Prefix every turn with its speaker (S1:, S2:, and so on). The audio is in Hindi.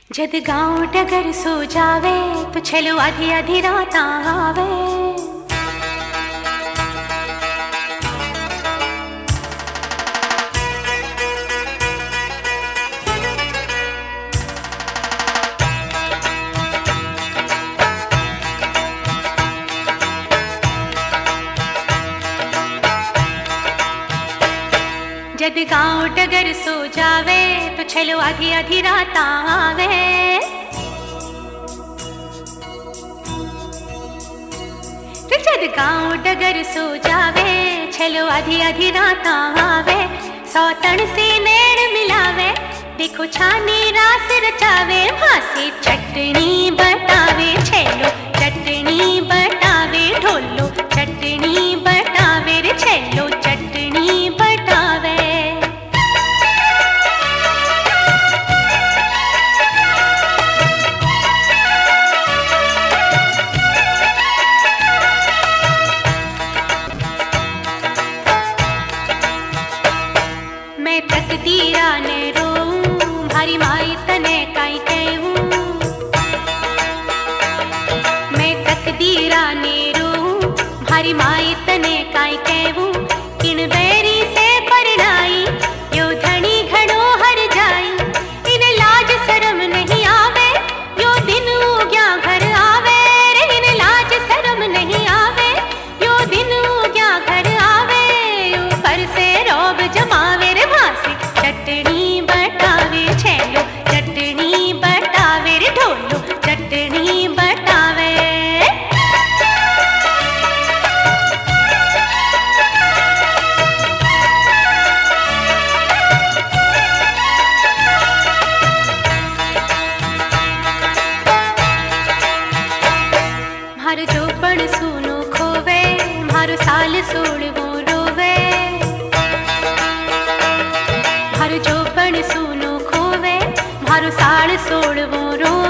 S1: जद गाँव डगर सो जावे तो छलो आधी आधी रात आवे। जद गाँव डगर सो जावे तो छलो आधी आधी रात आवे। जद गाँव डगर सो जावे छलो आधी आधी रात आवे। सौतन से नैन मिलावे देखो छानी रास रचावे। भासे चटनी बतावे छेलो चटनी बतावे। ढोलो चटनी बतावे रे छेलो चटनी बतावे। मैं तकदीरा ने रोऊं भारी माई तने काई कहूं। मैं तकदीरा ने रोऊं भारी माई तने काई कहूं। किन बैरी से परनाई यो धनी घड़ो हर जाई। इन लाज शरम नहीं आवे यो दिन उग्या घर आवे रे। इन लाज शरम नहीं आवे यो दिन उग्या घर आवे। ऊपर से रौब जमावे रे भासे चटनी बतावे छेलो चटनी बतावे रे। ढोलो चटनी बतावे। मारो जोपण सूनो खोवे मारो साल सोड़वो रोवे। मारो जोपण सूनो खोवे मारो साल सोड़वो रोवे।